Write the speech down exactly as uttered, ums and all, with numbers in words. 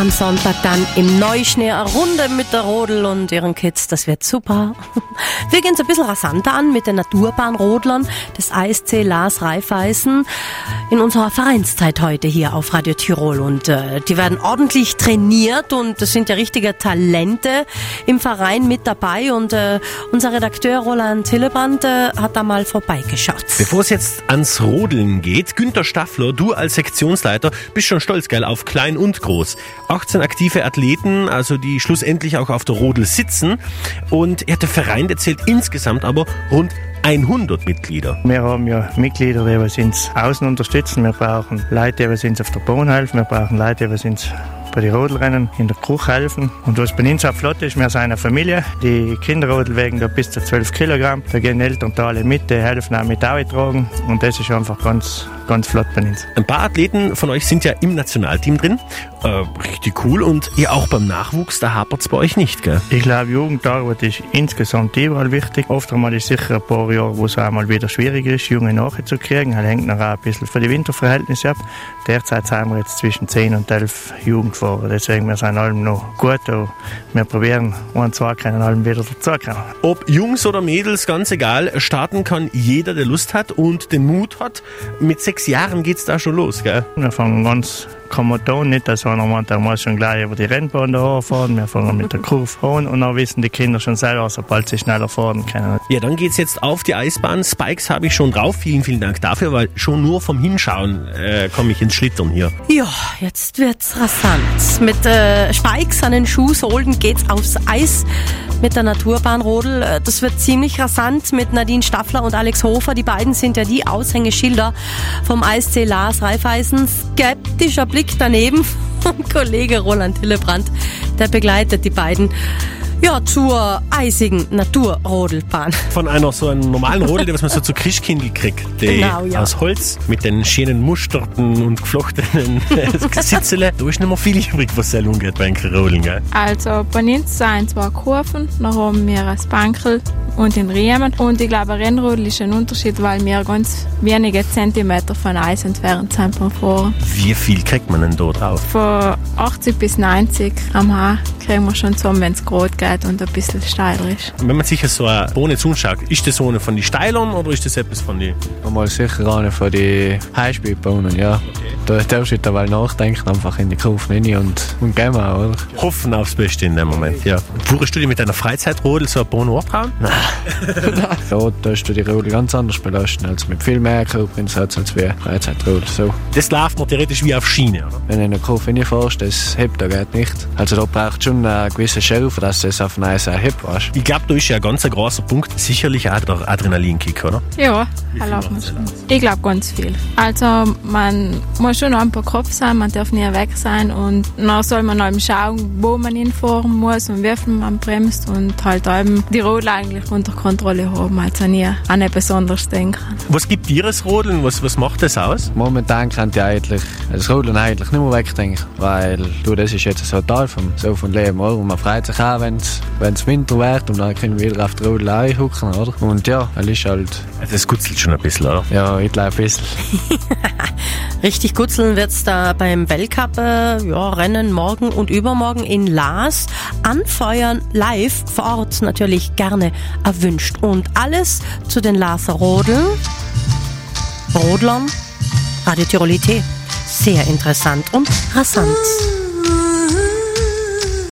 am Sonntag dann im Neuschnee eine Runde mit der Rodel und ihren Kids. Das wird super. Wir gehen es ein bisschen rasanter an mit den Naturbahnrodlern des A S C Lars Raiffeisen in unserer Vereinszeit heute hier auf Radio Tirol. Und äh, die werden ordentlich trainiert und das sind ja richtige Talente im Verein mit dabei. Und äh, unser Redakteur Roland Hillebrand äh, hat da mal vorbeigeschaut. Bevor es jetzt ans Rodeln geht, Günther Staffler, du als Sektionsleiter bist schon stolz, gell, auf klein und groß. achtzehn aktive Athleten, also die schlussendlich auch auf der Rodel sitzen. Und der Verein, der zählt insgesamt aber rund hundert Mitglieder. Wir haben ja Mitglieder, die uns außen unterstützen. Wir brauchen Leute, die uns auf der Bahn helfen. Wir brauchen Leute, die uns bei den Rodelrennen in der Kruch helfen. Und was bei uns auch flott ist, wir sind eine Familie. Die Kinderrodel wegen da bis zu zwölf Kilogramm. Da gehen Elternteile mit, die helfen auch mit tragen. Und das ist einfach ganz, ganz flott bei uns. Ein paar Athleten von euch sind ja im Nationalteam drin. Äh, richtig cool. Und ihr auch beim Nachwuchs, da hapert es bei euch nicht, gell? Ich glaube, Jugendarbeit ist insgesamt überall wichtig. Oft einmal ist sicher ein paar Jahre, wo es einmal wieder schwierig ist, Junge nachzukriegen. Das hängt noch auch ein bisschen von den Winterverhältnissen ab. Derzeit sind wir jetzt zwischen zehn und elf Jugendfahrer. Deswegen wir sind allem noch gut. Wir probieren, ein, zwei können allem wieder dazukommen. Ob Jungs oder Mädels, ganz egal, starten kann jeder, der Lust hat und den Mut hat. Mit sechs Jahren geht's da schon los, gell? Wir fangen ganz kommodon, nicht, dass einer meint, er muss schon gleich über die Rennbahn da fahren. Wir fangen mit der Kurve an und dann wissen die Kinder schon selber, sobald sie schneller fahren können. Ja, dann geht's jetzt auf die Eisbahn. Spikes habe ich schon drauf. Vielen, vielen Dank dafür, weil schon nur vom Hinschauen äh, komme ich ins Schlittern hier. Ja, jetzt wird's rasant. Mit äh, Spikes an den Schuhsohlen geht's aufs Eis mit der Naturbahnrodel. Das wird ziemlich rasant mit Nadine Staffler und Alex Hofer. Die beiden sind ja die Aushängeschilder vom A S C Lars Raiffeisen. Skeptischer Blick daneben vom Kollege Roland Hillebrand. Der begleitet die beiden ja, zur eisigen Naturrodelbahn. Von einer so einer normalen Rodel, die was man so zu Christkindl kriegt. Die Genau, ja. Aus Holz mit den schönen musterten und geflochtenen Sitzele. Da ist nicht mehr viel übrig, was sehr umgeht bei den Rodeln, gell? Also bei uns sind zwei Kurven, dann haben wir ein Bankel und den Riemen. Und ich glaube, ein Rennrodel ist ein Unterschied, weil wir ganz wenige Zentimeter von Eis entfernt sind beim Fahren. Wie viel kriegt man denn da drauf? Von achtzig bis neunzig Gramm kriegen wir schon zusammen, wenn es gerade geht und ein bisschen steiler ist. Wenn man sich so eine Bohne zuschaut, ist das so eine von den Steilern oder ist das etwas von den... Mal sicher eine von den Highspeed-Bohnen, ja. Okay. Da darfst du dabei nachdenken, einfach in die Kurve rein und, und gehen wir, oder? Hoffen aufs Beste in dem Moment, ja. Würdest du dir mit deiner Freizeitrodel so eine Bohne abhauen? Nein. Ja, da hast du die Rodel ganz anders belasten, also mit viel mehr Körperinsatz als wie Freizeitrodel. So. Das läuft man theoretisch wie auf Schiene, oder? Wenn du in der Kurve reinfährst, das hebt, da geht nicht. Also da braucht schon eine gewisse Schärfe, dass das auf ein sehr hip warst. Ich glaube, da ist ja ein ganz großer Punkt, sicherlich auch der Adrenalinkick, oder? Ja, erlaubt man schon. Ich glaube ganz viel. Also man muss schon noch ein paar Kopf sein, man darf nie weg sein und dann soll man eben schauen, wo man hinfahren muss und wie viel man bremst und halt eben die Rodel eigentlich unter Kontrolle haben, also nie an etwas anderes denken. Was gibt dir das Rodeln? Was, was macht das aus? Momentan kann ich eigentlich das Rodeln eigentlich nicht mehr wegdenken, weil du, das ist jetzt so Teil vom, so vom Leben, oder? Und man freut sich auch, wenn es Winter wird und dann können wir wieder auf die Rodel einhucken, oder? Und ja, das ist halt... Das gutzelt schon ein bisschen, oder? Ja, ich glaube ein bisschen. Richtig gutzeln wird's da beim Weltcup äh, ja, Rennen morgen und übermorgen in Lars. Anfeuern live vor Ort natürlich gerne erwünscht. Und alles zu den Larser Rodeln, Rodlern, Radio Tirol T. Sehr interessant und rasant.